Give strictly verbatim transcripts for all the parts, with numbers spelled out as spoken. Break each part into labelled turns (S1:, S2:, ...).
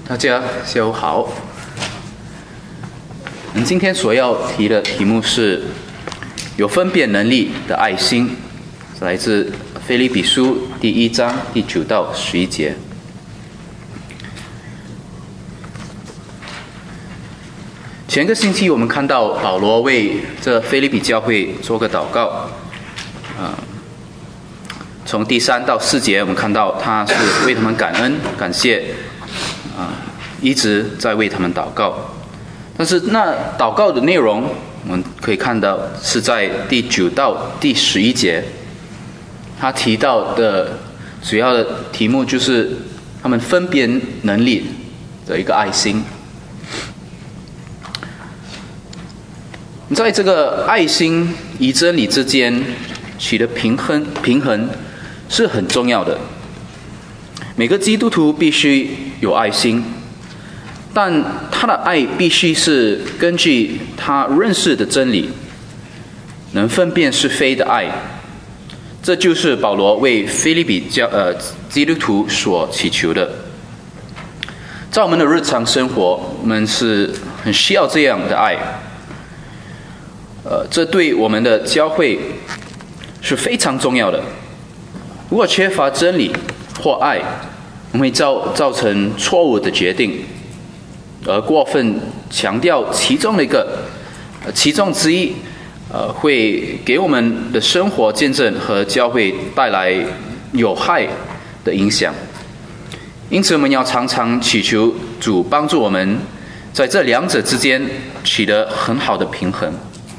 S1: 大家下午好。我们今天所要提的题目是有分辨能力的爱心，来自腓立比书第一章第九到十一节。前个星期我们看到保罗为这腓立比教会做个祷告，啊、呃，从第三到四节我们看到他是为他们感恩感谢，啊、呃，一直在为他们祷告。但是那祷告的内容我们可以看到是在第九到第十一节，他提到的主要的题目就是他们分辨能力的一个爱心。在这个爱心与真理之间取得平衡，平衡是很重要的。每个基督徒必须有爱心，但他的爱必须是根据他认识的真理，能分辨是非的爱。这就是保罗为腓立比教呃基督徒所祈求的。在我们的日常生活，我们是很需要这样的爱。呃，这对我们的教会是非常重要的。如果缺乏真理或爱，我们会造造成错误的决定，而过分强调其中的一个、呃、其中之一，呃，会给我们的生活见证和教会带来有害的影响。因此，我们要常常祈求主帮助我们在这两者之间取得很好的平衡。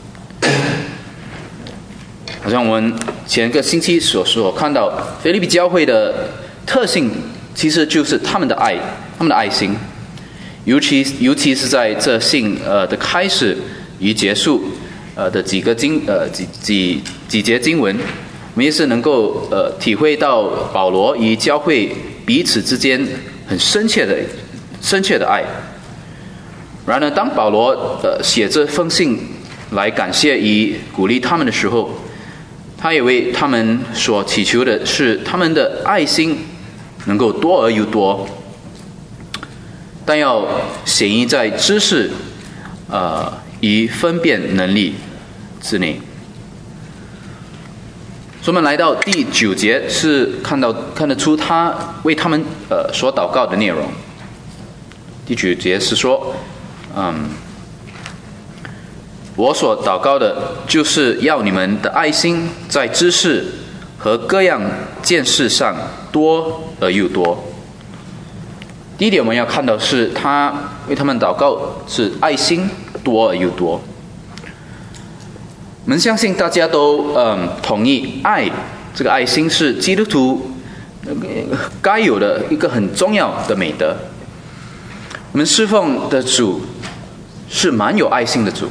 S1: 好像我们前个星期所所看到，腓立比教会的特性其实就是他们的爱，他们的爱心，尤其尤其是在这信呃的开始与结束呃的几个经呃几几几节经文，我们也是能够呃体会到保罗与教会彼此之间很深切的深切的爱。然而，当保罗呃写这封信来感谢与鼓励他们的时候，他也为他们所祈求的是他们的爱心能够多而又多，但要显依在知识呃与分辨能力之内。所以我们来到第九节，是看到看得出他为他们呃所祷告的内容。第九节是说，嗯。我所祷告的就是要你们的爱心在知识和各样见识上多而又多。第一点我们要看到是他为他们祷告是爱心多而又多。我们相信大家都嗯同意，爱这个爱心是基督徒该有的一个很重要的美德。我们侍奉的主是蛮有爱心的主，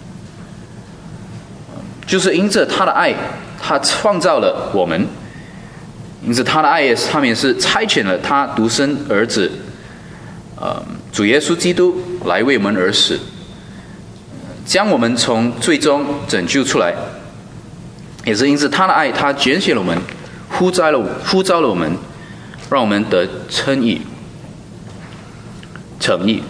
S1: 就是因着他的爱，他创造了我们；因着他的爱，他们也是差遣了他独生儿子，呃，主耶稣基督来为我们而死，将我们从罪中拯救出来。也是因着他的爱，他拣选了我们，呼召了呼召了我们，让我们得称义、称义。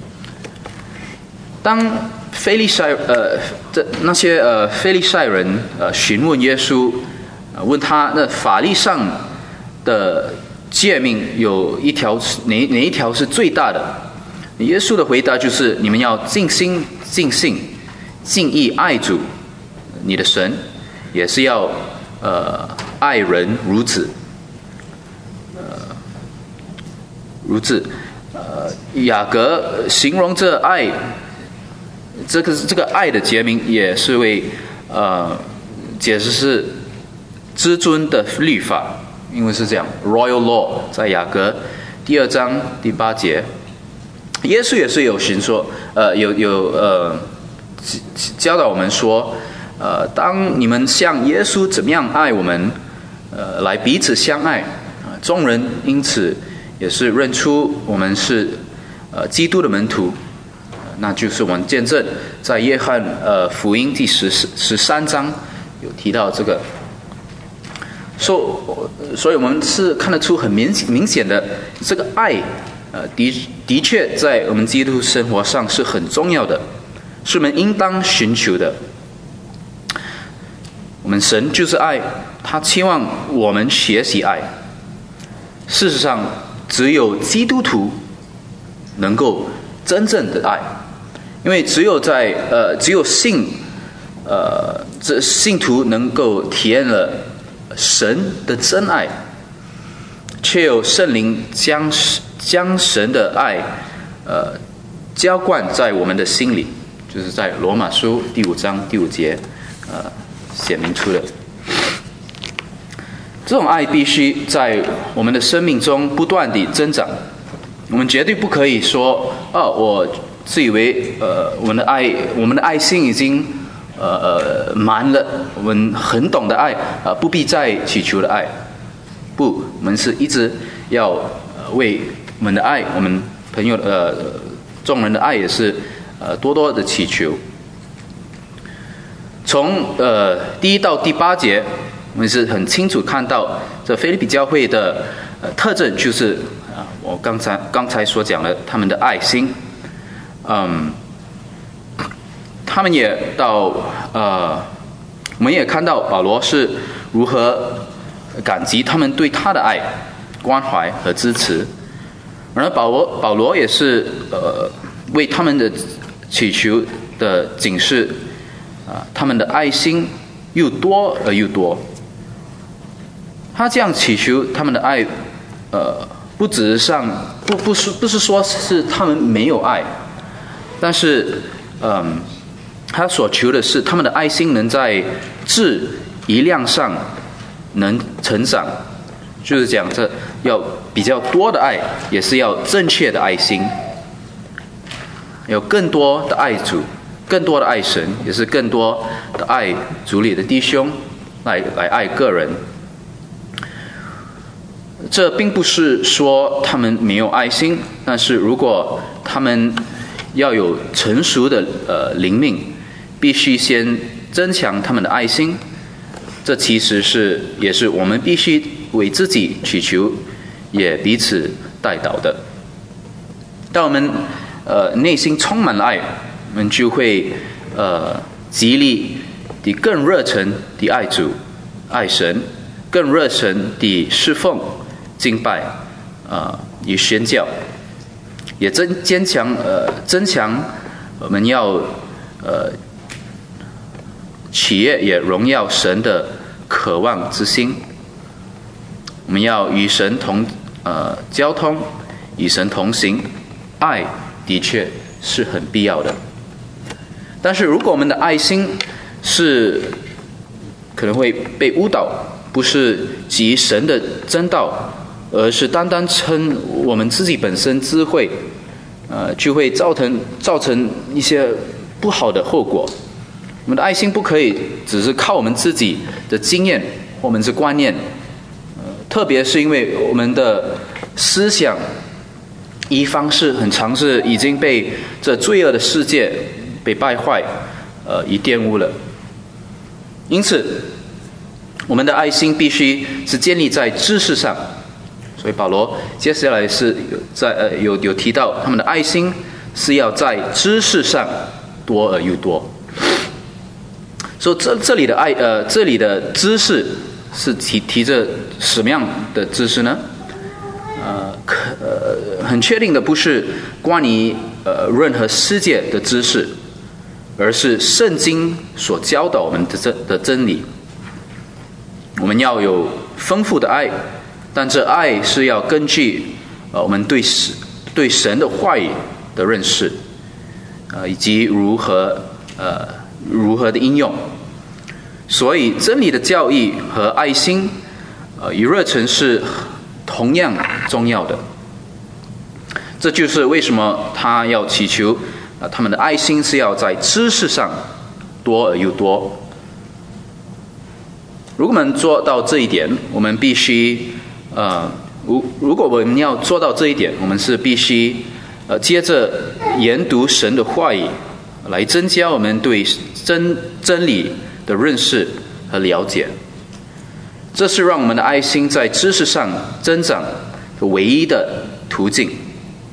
S1: 当非利赛呃，这那些呃非利赛人呃询问耶稣，呃、问他那法律上的诫命有一条哪哪一条是最大的？耶稣的回答就是：你们要尽心、尽性、尽意爱主你的神，也是要呃爱人如子，呃如子。呃，雅各形容这爱。这个这个爱的结名也是为呃解释是至尊的律法，因为是这样 ，Royal Law 在雅各第二章第八节，耶稣也是有寻说，呃有有呃教导我们说，呃当你们像耶稣怎么样爱我们，呃来彼此相爱，啊、呃、众人因此也是认出我们是呃基督的门徒。那就是我们见证在约翰呃福音第十十三章有提到这个，所、so, 所以我们是看得出很明明显的这个爱呃，的的确在我们基督徒生活上是很重要的，是我们应当寻求的。我们神就是爱，他期望我们学习爱。事实上，只有基督徒能够真正的爱，因为只有在呃，只有信呃，这信徒能够体验了神的真爱，却有圣灵将将神的爱呃浇灌在我们的心里，就是在罗马书第五章第五节呃显明出的。这种爱必须在我们的生命中不断地增长。我们绝对不可以说，哦，我自以为呃我们的爱，我们的爱心已经呃呃满了，我们很懂得爱，啊、呃，不必再祈求的爱。不，我们是一直要、呃、为我们的爱，我们朋友呃众人的爱也是呃多多的祈求。从呃第一到第八节，我们是很清楚看到这腓立比教会的呃特征，就是啊、呃、我刚才刚才所讲的他们的爱心，嗯，他们也到呃我们也看到保罗是如何感激他们对他的爱、关怀和支持，而保罗保罗也是呃为他们的祈求的警示啊、呃，他们的爱心又多而又多。他这样祈求他们的爱，呃，不只是上不不是不是说是他们没有爱，但是嗯、呃，他所求的是他们的爱心能在质一量上能成长，就是讲这要比较多的爱，也是要正确的爱心，有更多的爱主，更多的爱神，也是更多的爱主里的弟兄，来来爱个人。这并不是说他们没有爱心，但是如果他们要有成熟的呃灵命，必须先增强他们的爱心。这其实是也是我们必须为自己祈求，也彼此代祷的。当我们呃内心充满了爱，我们就会呃极力地更热忱地爱主、爱神，更热忱地侍奉、敬拜，呃与宣教，也增坚强呃增强我们要呃。企业也荣耀神的渴望之心。我们要与神同呃交通，与神同行，爱的确是很必要的。但是如果我们的爱心是可能会被误导，不是基于神的真道，而是单单称我们自己本身智慧，呃，就会造成造成一些不好的后果。我们的爱心不可以只是靠我们自己的经验或我们的观念，呃，特别是因为我们的思想一方是很常是已经被这罪恶的世界被败坏，呃，已玷污了。因此，我们的爱心必须是建立在知识上。所以保罗接下来是有在呃有有提到他们的爱心是要在知识上多而又多。所以这这里的爱，呃，这里的知识是提提着什么样的知识呢？呃，可呃，很确定的不是关于呃任何世界的知识，而是圣经所教导我们的真的真理。我们要有丰富的爱，但这爱是要根据呃我们对神对神的话语的认识，呃，以及如何呃。如何的应用。所以真理的教义和爱心呃，与热忱是同样重要的。这就是为什么他要祈求、呃、他们的爱心是要在知识上多而又多。如果我们做到这一点，我们必须呃，如如果我们要做到这一点，我们是必须呃，接着研读神的话语，来增加我们对真真理的认识和了解。这是让我们的爱心在知识上增长的唯一的途径。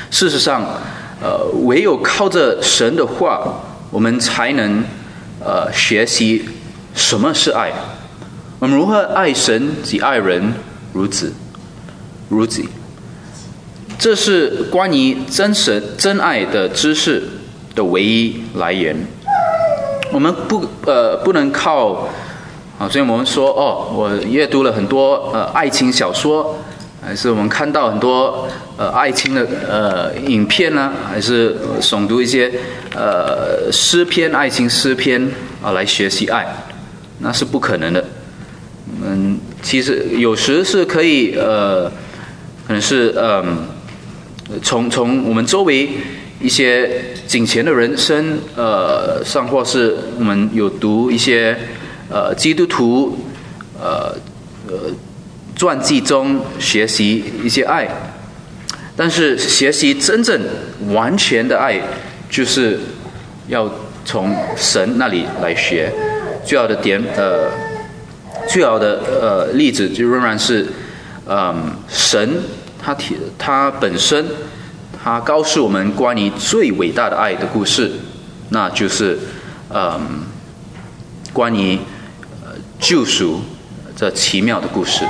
S1: 事实上，呃，唯有靠着神的话，我们才能呃学习什么是爱。我们如何爱神及爱人如子如己？这是关于真神真爱的知识的唯一来源。我们不呃不能靠啊，所以我们说哦，我阅读了很多呃爱情小说，还是我们看到很多呃爱情的呃影片呢，还是诵读一些呃诗篇、爱情诗篇啊来学习爱，那是不可能的。嗯，其实有时是可以呃，可能是嗯。从从我们周围一些金钱的人生，呃，上或是我们有读一些呃基督徒呃呃传记中学习一些爱，但是学习真正完全的爱，就是要从神那里来学。最好的点呃，最好的呃例子就仍然是，嗯，神。他提他本身，他告诉我们关于最伟大的爱的故事，那就是，嗯，关于呃救赎这奇妙的故事。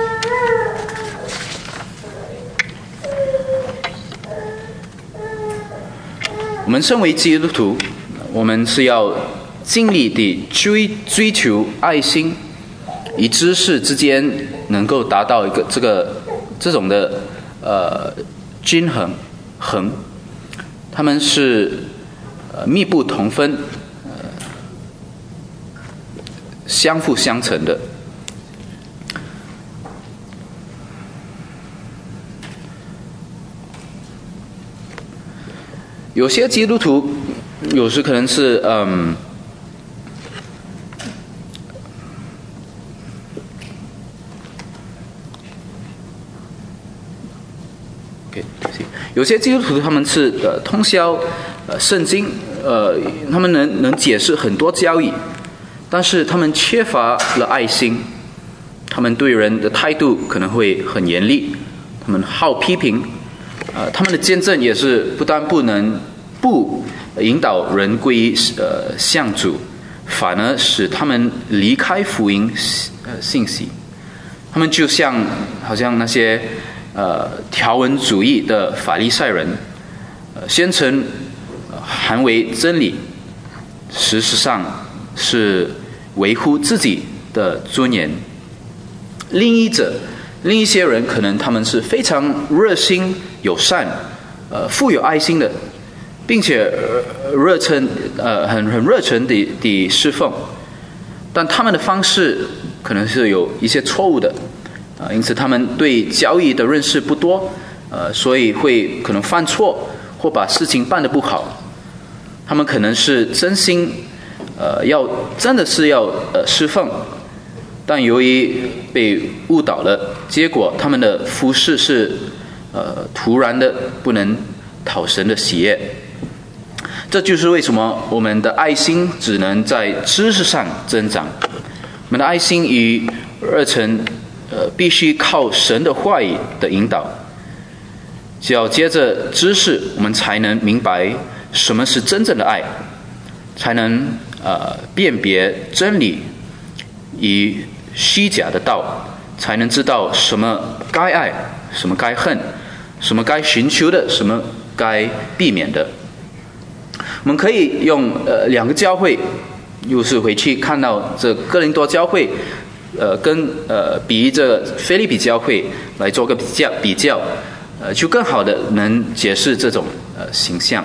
S1: 我们身为基督徒，我们是要尽力地追追求爱心与知识之间能够达到一个这个。这种的呃均衡衡，他们是呃密不同分，呃相辅相成的。有些基督徒有时可能是嗯。有些基督徒他们是呃通宵呃圣经，呃他们能能解释很多教义，但是他们缺乏了爱心，他们对人的态度可能会很严厉，他们好批评，呃他们的见证也是不但不能不引导人归于呃向主，反而使他们离开福音呃信息，他们就像好像那些。呃，条文主义的法利赛人，呃，宣称含为真理，事实上是维护自己的尊严。另一者，另一些人可能他们是非常热心、友善，呃，富有爱心的，并且热忱呃很很热忱地地侍奉，但他们的方式可能是有一些错误的。因此他们对教义的认识不多，呃，所以会可能犯错或把事情办得不好。他们可能是真心，呃，要真的是要呃侍奉，但由于被误导了，结果他们的服事是呃突然的不能讨神的喜悦。这就是为什么我们的爱心只能在知识上增长，我们的爱心与热忱。呃，必须靠神的话语的引导，只要接着知识，我们才能明白什么是真正的爱，才能呃辨别真理与虚假的道，才能知道什么该爱，什么该恨，什么该寻求的，什么该避免的。我们可以用呃两个教会，又是回去看到这哥林多教会。呃，跟呃比这个腓立比教会来做个比较，比较，呃，就更好的能解释这种呃形象。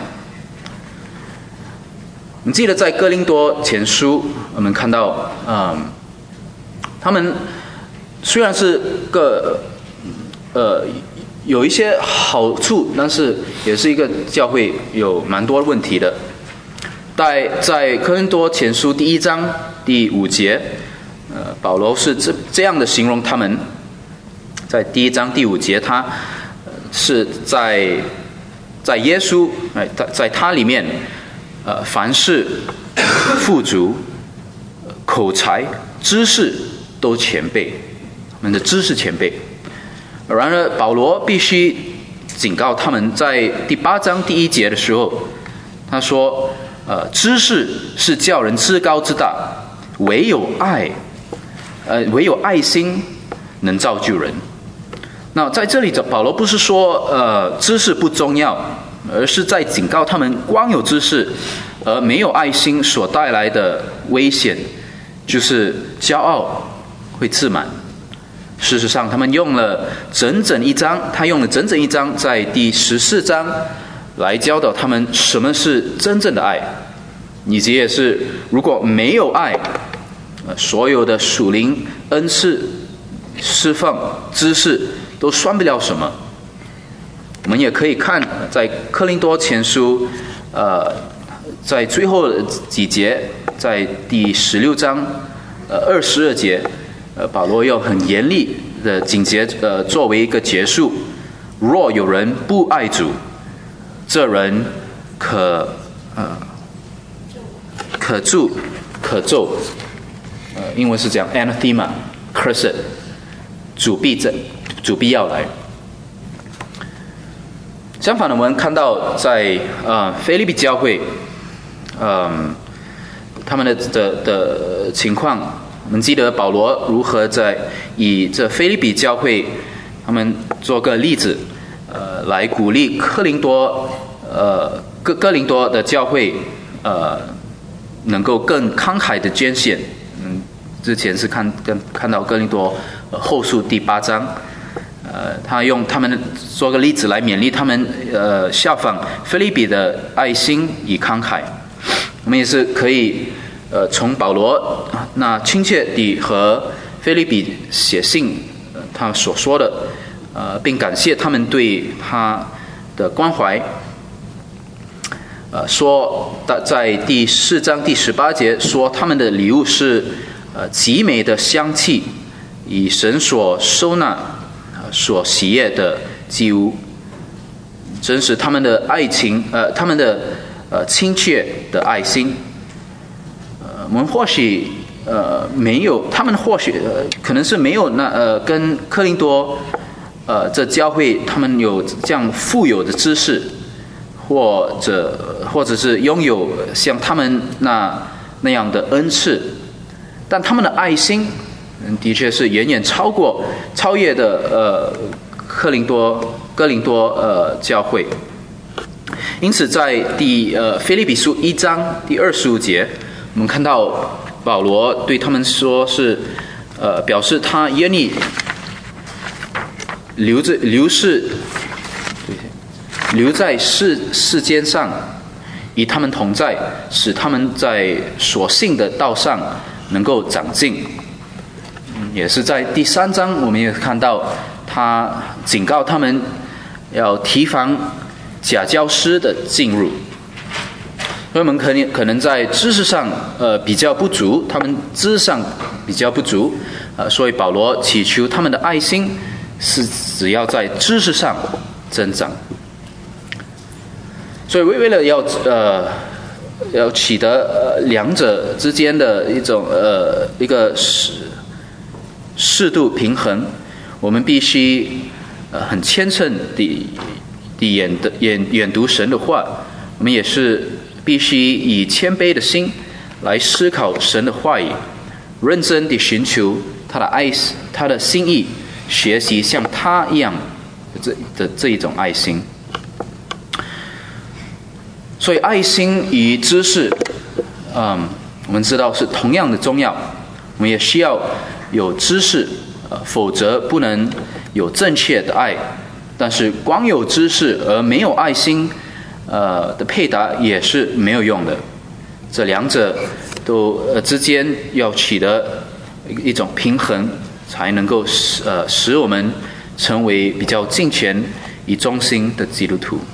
S1: 你记得在哥林多前书，我们看到，嗯，他们虽然是个呃有一些好处，但是也是一个教会有蛮多问题的。在在哥林多前书第一章第五节。呃，保罗是这这样的形容他们，在第一章第五节，他是在在耶稣哎，在在他里面，呃，凡事富足，口才、知识都前辈，我们的知识前辈。然而，保罗必须警告他们，在第八章第一节的时候，他说：“呃，知识是叫人至高之大，唯有爱，呃，唯有爱心能造就人。”那在这里，保罗不是说呃知识不重要，而是在警告他们，光有知识而没有爱心所带来的危险，就是骄傲会自满。事实上，他们用了整整一章，他用了整整一章，在第十四章来教导他们什么是真正的爱，以及也是如果没有爱，呃，所有的属灵恩赐、释放、知识都算不了什么。我们也可以看在哥林多前书，呃，在最后几节，在第十六章，呃，二十二节。呃，保罗用很严厉的警戒，呃，作为一个结束。若有人不爱主，这人可呃可咒可咒，呃，英文是这样 ，anathema cursed， 主必在，主必要来。相反的，我们看到在呃腓立比教会，嗯、呃，他们的的的情况。我们记得保罗如何在以这腓立比教会他们做个例子，呃，来鼓励哥林多，呃，哥哥林多的教会，呃，能够更慷慨的捐献。嗯，之前是看跟看到哥林多、呃、后书第八章，呃，他用他们做个例子来勉励他们，呃，效仿腓立比的爱心与慷慨。我们也是可以。呃，从保罗那亲切地和腓立比写信，呃，他所说的，呃，并感谢他们对他的关怀。呃，说在第四章第十八节说他们的礼物是呃极美的香气，以神所收纳、呃、所喜悦的祭物，真是他们的爱情，呃，他们的呃亲切的爱心。我们或许呃没有，他们或许、呃、可能是没有那呃跟哥林多呃这教会他们有这样富有的知识，或者或者是拥有像他们那那样的恩赐，但他们的爱心的确是远远超过超越的呃哥林多哥林多呃教会。因此在第呃腓立比书一章第二十五节。我们看到保罗对他们说是，呃，表示他愿意留着留世，留在世世间上，与他们同在，使他们在所信的道上能够长进。也是在第三章，我们也看到他警告他们要提防假教师的进入。所以我们可能可能在知识上呃比较不足，他们知识上比较不足，呃，所以保罗祈求他们的爱心是只要在知识上增长。所以为为了要呃要取得呃两者之间的一种呃一个适适度平衡，我们必须呃很虔诚地地研的研研读神的话，我们也是。必须以谦卑的心来思考神的话语，认真地寻求他的爱，他的心意，学习像他一样的这的这一种爱心。所以爱心与知识，嗯，我们知道是同样的重要。我们也需要有知识，呃，否则不能有正确的爱。但是光有知识而没有爱心。呃的配搭也是没有用的，这两者都呃之间要取得一种平衡，才能够使呃使我们成为比较敬虔与忠心的基督徒。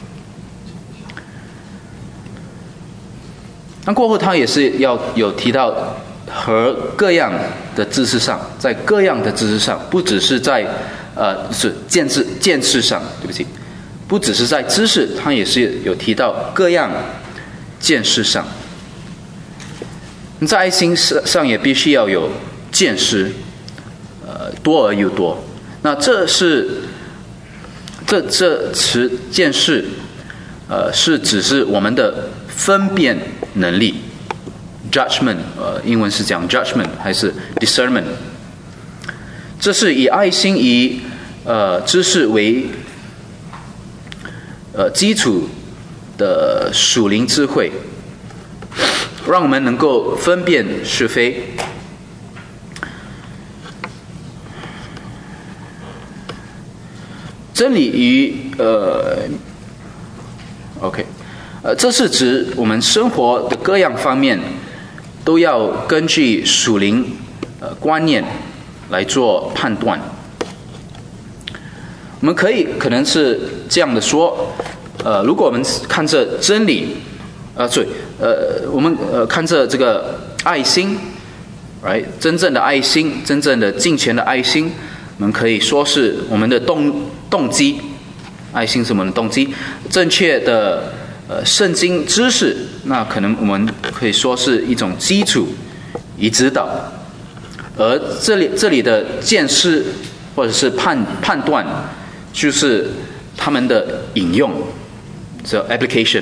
S1: 那过后他也是要有提到和各样的知识上，在各样的知识上，不只是在呃是见识见识上，对不起。不只是在知识，他也是有提到各样见识上。在爱心上也必须要有见识，呃，多而又多。那这是这这词件事，呃，是只是我们的分辨能力 ，judgment， 呃，英文是讲 judgment 还是 discernment？ 这是以爱心以呃知识为呃基础的属灵智慧，让我们能够分辨是非。真理与呃 ，OK， 呃，这是指我们生活的各样方面都要根据属灵呃观念来做判断。我们可以可能是这样的说，呃，如果我们看着真理，呃，对，呃，我们呃看着这个爱心 ，right， 真正的爱心，真正的敬虔的爱心，我们可以说是我们的动动机，爱心是我们的动机，正确的呃圣经知识，那可能我们可以说是一种基础与指导，而这里这里的见识或者是判判断，就是他们的引用，这 application。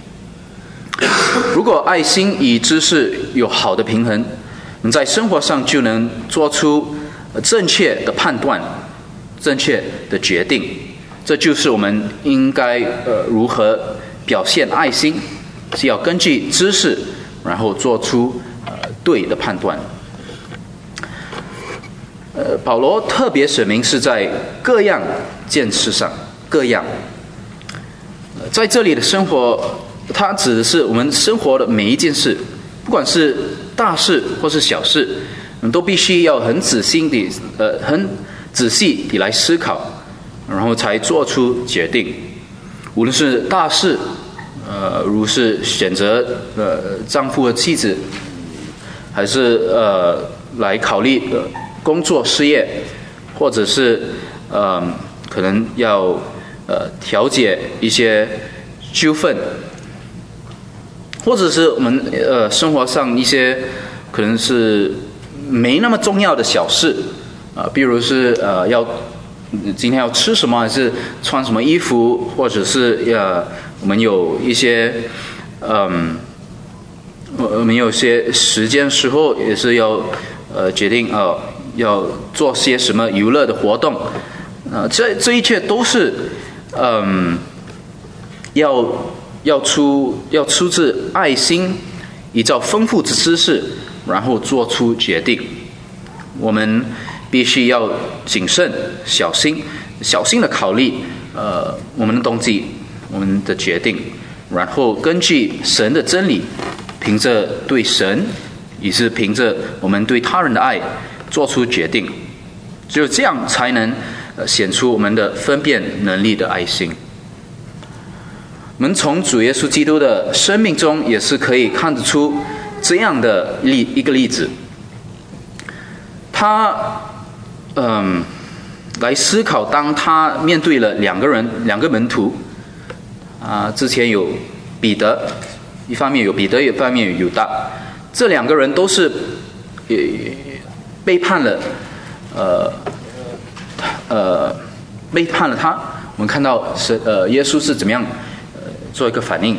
S1: 如果爱心与知识有好的平衡，你在生活上就能做出正确的判断，正确的决定。这就是我们应该呃如何表现爱心，是要根据知识，然后做出呃对的判断。呃，保罗特别写明是在各样件事上，各样。呃、在这里的生活，它指的是我们生活的每一件事，不管是大事或是小事，我们都必须要很仔细地，呃，很仔细地来思考，然后才做出决定。无论是大事，呃，如是选择呃丈夫和妻子，还是呃来考虑呃工作事业，或者是呃可能要呃调解一些纠纷，或者是我们呃生活上一些可能是没那么重要的小事啊、呃，比如是呃要今天要吃什么，还是穿什么衣服，或者是呃我们有一些嗯、呃、我们有些时间时候也是要呃决定呃要做些什么娱乐的活动啊、呃，这这一切都是嗯、呃、要要出要出自爱心，依照丰富的知识，然后做出决定。我们必须要谨慎、小心、小心的考虑，呃，我们的动机、我们的决定，然后根据神的真理，凭着对神，也是凭着我们对他人的爱，做出决定。只有这样，才能呃显出我们的分辨能力的爱心。我们从主耶稣基督的生命中，也是可以看得出这样的例一个例子。他嗯，来思考，当他面对了两个人、两个门徒，啊，之前有彼得，一方面有彼得，一方面有犹大，这两个人都是呃背叛了，呃呃背叛了他。我们看到是呃耶稣是怎么样呃做一个反应。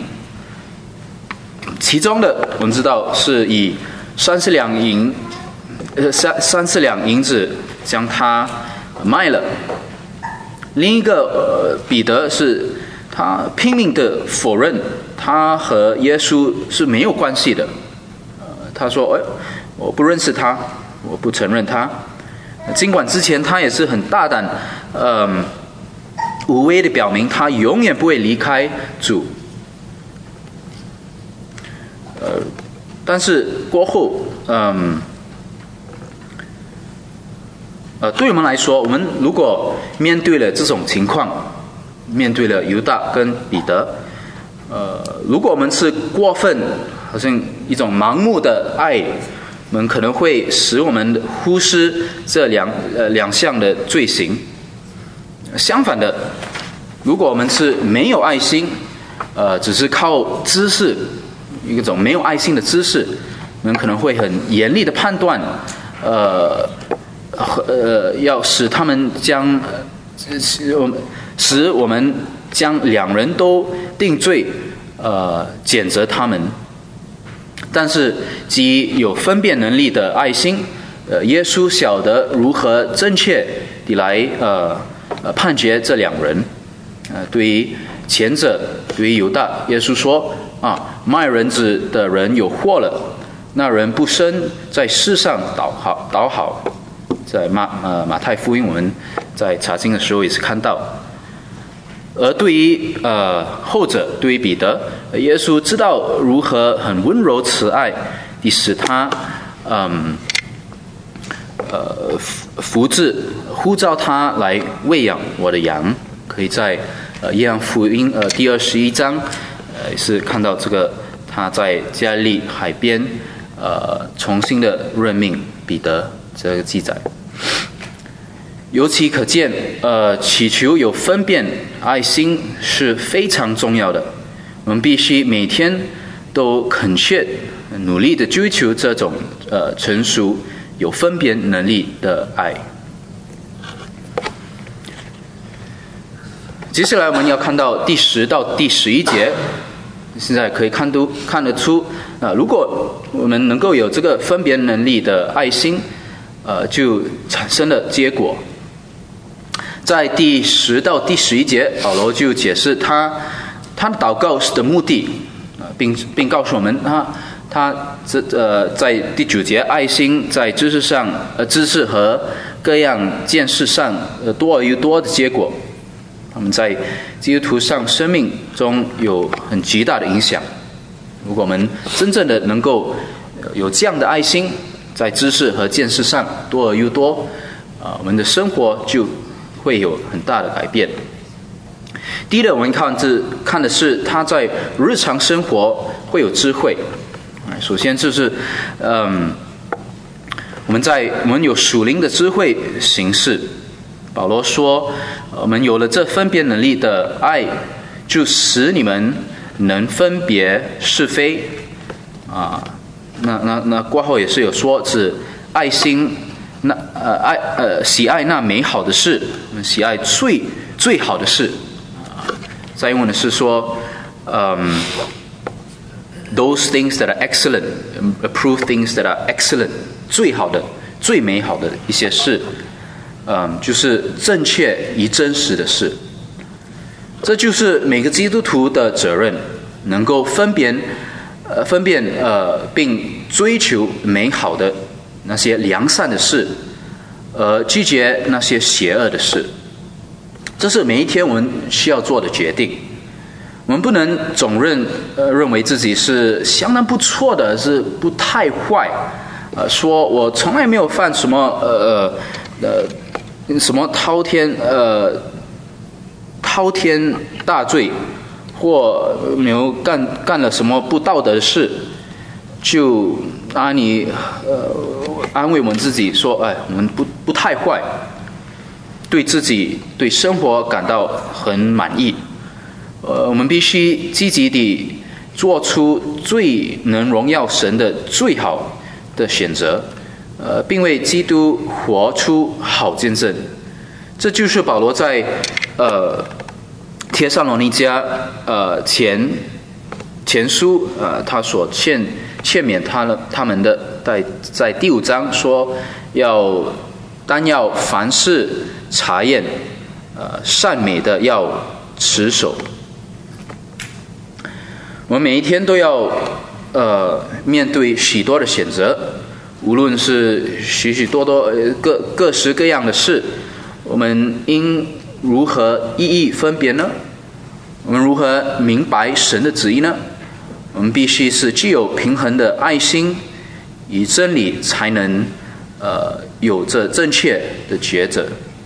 S1: 其中的我们知道是以三十两银，呃三三十两银子将他卖了。另一个呃彼得是他拼命的否认他和耶稣是没有关系的。呃他说：“哎，我不认识他，我不承认他。”尽管之前他也是很大胆，嗯、呃，无畏的表明他永远不会离开主。呃，但是过后，嗯，呃，对我们来说，我们如果面对了这种情况，面对了犹大跟彼得，呃，如果我们是过分，好像一种盲目的爱，我们可能会使我们忽视这两呃两项的罪行。相反的，如果我们是没有爱心，呃，只是靠知识，一种没有爱心的知识，我们可能会很严厉的判断，呃，呃，要使他们将呃使我们将两人都定罪，呃，谴责他们。但是基于有分辨能力的爱心，呃，耶稣晓得如何正确地来呃呃判决这两人。呃，对于前者，对于犹大，耶稣说啊，卖人子的人有祸了，那人不生在世上倒好倒好。在马呃马太福音，我们在查经的时候也是看到。而对于呃后者，对于彼得，耶稣知道如何很温柔慈爱地使他嗯呃福祉呼召他来喂养我的羊，可以在呃约翰福音呃第二十一章呃是看到这个他在加利利海边呃重新的任命彼得这个记载。由此可见，呃，祈求有分辨爱心是非常重要的。我们必须每天都恳切、努力的追求这种呃成熟、有分辨能力的爱。接下来我们要看到第十到第十一节，现在可以看都看得出，啊、呃，如果我们能够有这个分别能力的爱心，呃，就产生了结果。在第十到第十一节，保罗就解释他他的祷告的目的，啊、呃，并并告诉我们他他这呃在第九节，爱心在知识上呃知识和各样见识上呃多而又多的结果，他们在基督徒上生命中有很极大的影响。如果我们真正的能够有这样的爱心，在知识和见识上多而又多，啊、呃，我们的生活就会有很大的改变。第一的，我们看这看的是他在日常生活会有智慧。首先就是，嗯，我们在我们有属灵的智慧行事。保罗说，我们有了这分别能力的爱，就使你们能分别是非。啊，那那那过后也是有说是爱心。那呃爱呃喜爱那美好的事，喜爱最最好的事。在英文的是说，嗯 ，those things that are excellent, approve things that are excellent， 最好的、最美好的一些事，嗯，就是正确与真实的事。这就是每个基督徒的责任，能够分辨呃分辨呃并追求美好的那些良善的事，而拒绝那些邪恶的事。这是每一天我们需要做的决定。我们不能总认呃认为自己是相当不错的，是不太坏，呃，说我从来没有犯什么呃呃什么滔天呃滔天大罪，或没有干干了什么不道德的事，就安你呃安慰我们自己说，哎，我们不不太坏，对自己对生活感到很满意。呃，我们必须积极地做出最能荣耀神的最好的选择，呃，并为基督活出好见证。这就是保罗在呃帖撒罗尼迦呃前前书呃他所劝劝勉他了他们的，在在第五章说，要单要凡事查验，呃善美的要持守。我们每一天都要呃面对许多的选择，无论是许许多多各各式各样的事，我们应如何一一分别呢？我们如何明白神的旨意呢？我们必须是具有平衡的爱心与真理，才能呃有着正确的抉择。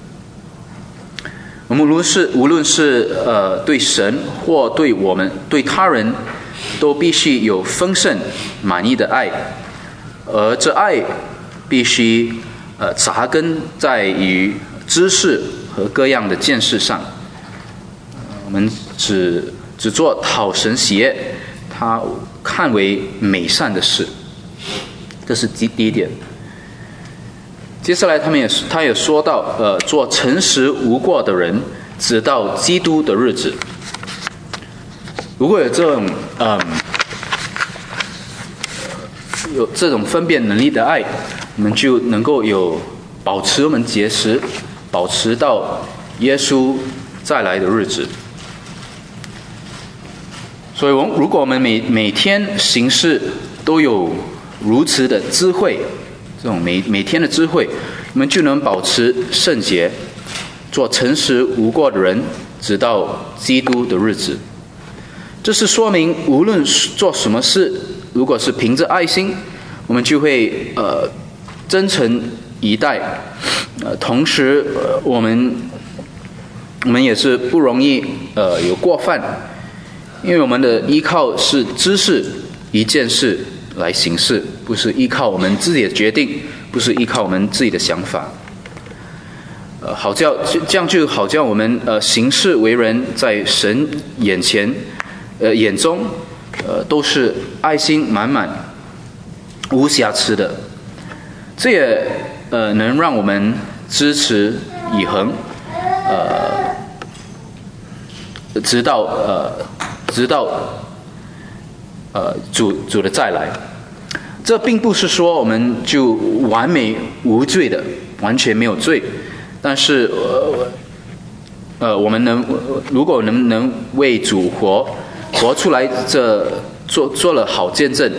S1: 我们无论是无论是呃对神或对我们对他人，都必须有丰盛满意的爱，而这爱必须呃扎根在于知识和各样的见识上。我们只只做讨神喜悦，他看为美善的事，这是第第一点。接下来他们也他也说到，呃，做诚实无过的人， 直到基督的日子。如果有这种嗯有这种分辨能力的爱，我们就能够有保持我们节食，保持到耶稣再来的日子。所以我如果我们每每天行事都有如此的智慧，这种每每天的智慧，我们就能保持圣洁，做诚实无过的人，直到基督的日子。这是说明无论做什么事，如果是凭着爱心，我们就会呃真诚以待，呃同时、呃、我们我们也是不容易呃有过犯，因为我们的依靠是知识一件事来行事，不是依靠我们自己的决定，不是依靠我们自己的想法。呃，好叫这样就好叫我们呃行事为人，在神眼前呃眼中呃都是爱心满满、无瑕疵的。这也呃能让我们支持以恒，呃，直到呃直到呃主主的再来。这并不是说我们就完美无罪的，完全没有罪。但是呃呃我们能如果能能为主活活出来，这做做了好见证。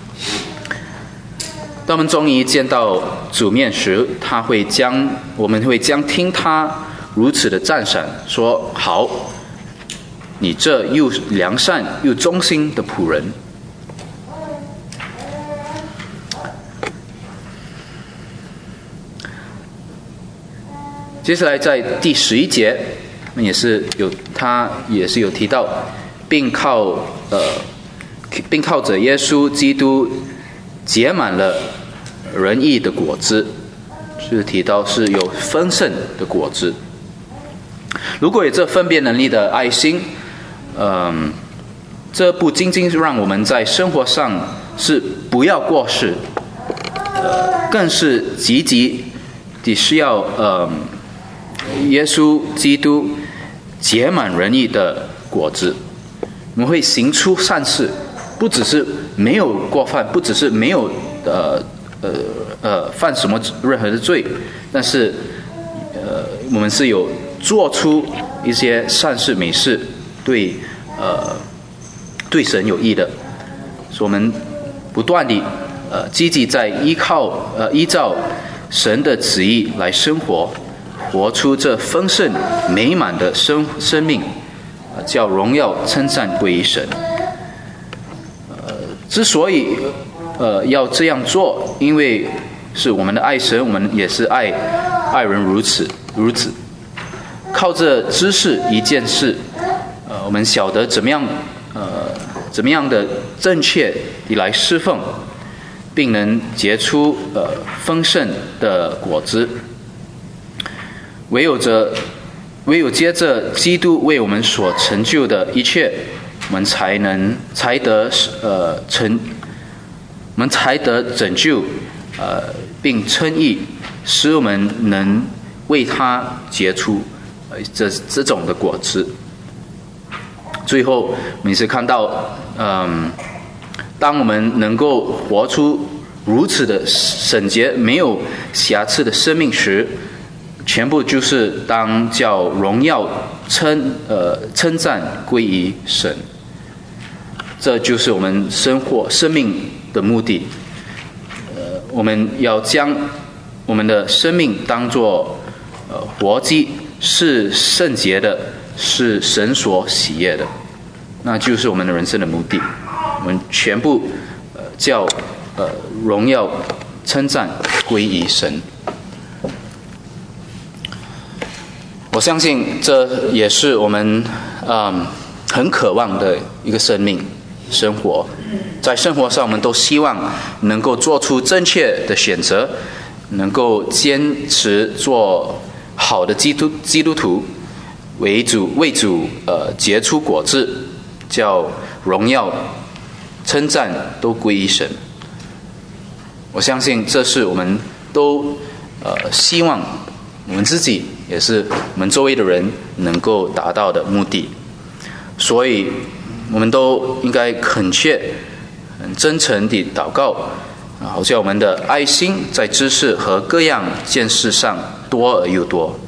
S1: 当我们终于见到主面时，他会将我们会将听他如此的赞赏，说好，你这又良善又忠心的仆人。接下来在第十一节，也是有他也是有提到，并靠呃，并靠着耶稣基督结满了仁义的果子，是提到是有丰盛的果子。如果有这分辨能力的爱心，嗯、呃，这不仅仅是让我们在生活上是不要过失，呃，更是积极的是要呃。耶稣基督结满仁义的果子，我们会行出善事，不只是没有过犯，不只是没有呃呃呃犯什么任何的罪，但是呃我们是有做出一些善事美事，对呃对神有益的，所以我们不断地呃积极在依靠呃依照神的旨意来生活。活出这丰盛美满的生生命，呃、叫荣耀称赞归于神。呃，之所以呃要这样做，因为是我们的爱神，我们也是爱爱人如此如此。靠着知识一件事，呃，我们晓得怎么样呃怎么样的正确地来侍奉，并能结出呃丰盛的果子。唯有着，唯有接着基督为我们所成就的一切，我们才能才得呃成，我们才得拯救，呃，并称义，使我们能为他结出呃这这种的果子。最后，我们是看到，嗯，当我们能够活出如此的圣洁、没有瑕疵的生命时，全部就是当叫荣耀称呃称赞归于神，这就是我们生活生命的目的。呃，我们要将我们的生命当作呃活祭，是圣洁的，是神所喜悦的，那就是我们的人生的目的。我们全部呃叫呃荣耀称赞归于神。我相信这也是我们嗯很渴望的一个生命生活，在生活上我们都希望能够做出正确的选择，能够坚持做好的基督基督徒，为主为主呃结出果子，叫荣耀称赞都归于神。我相信这是我们都呃希望我们自己也是我们周围的人能够达到的目的。所以我们都应该恳切、很真诚地祷告，好叫我们的爱心在知识和各样见识上多而又多。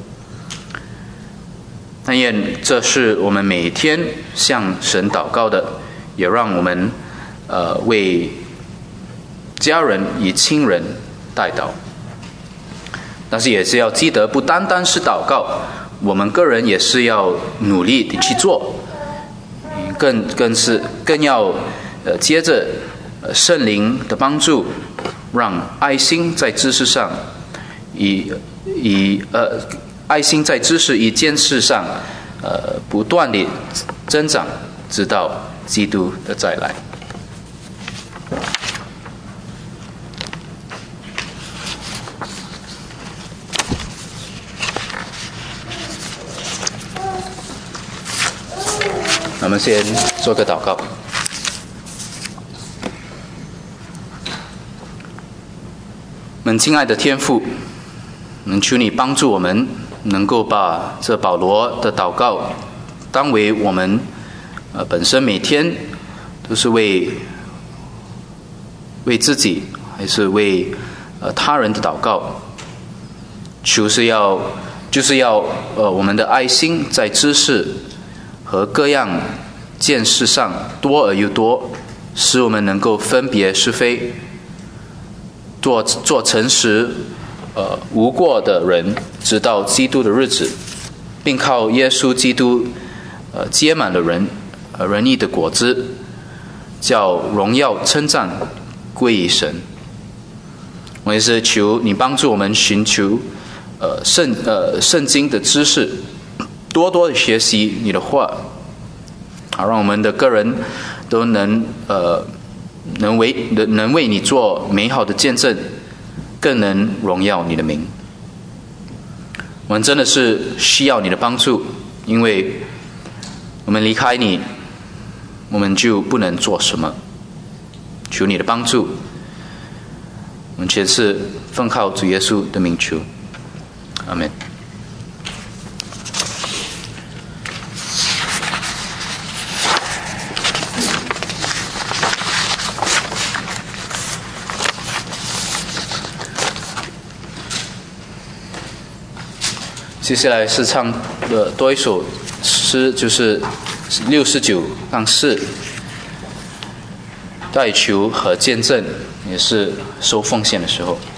S1: 但愿这是我们每天向神祷告的，也让我们呃为家人与亲人代祷。但是也是要记得，不单单是祷告，我们个人也是要努力地去做，更更是更要呃接着呃圣灵的帮助，让爱心在知识上以以呃爱心在知识与见识上呃不断地增长，直到基督的再来。我们先做个祷告。我们亲爱的天父，我们求你帮助我们，能够把这保罗的祷告当为我们呃本身每天都是为为自己还是为呃他人的祷告，求是要就是要呃我们的爱心在知识和各样见识上多而又多，使我们能够分别是非，做做诚实呃无过的人，直到基督的日子，并靠耶稣基督呃结满了人呃仁义的果子，叫荣耀称赞归于神。我也是求你帮助我们寻求呃圣呃圣经的知识，多多的学习你的话，好让我们的个人都能呃能为能为你做美好的见证，更能荣耀你的名。我们真的是需要你的帮助，因为我们离开你，我们就不能做什么。求你的帮助，我们全是奉靠主耶稣的名求，阿们。接下来是唱的多一首诗，就是六十九杠四，代求和见证，也是收奉献的时候。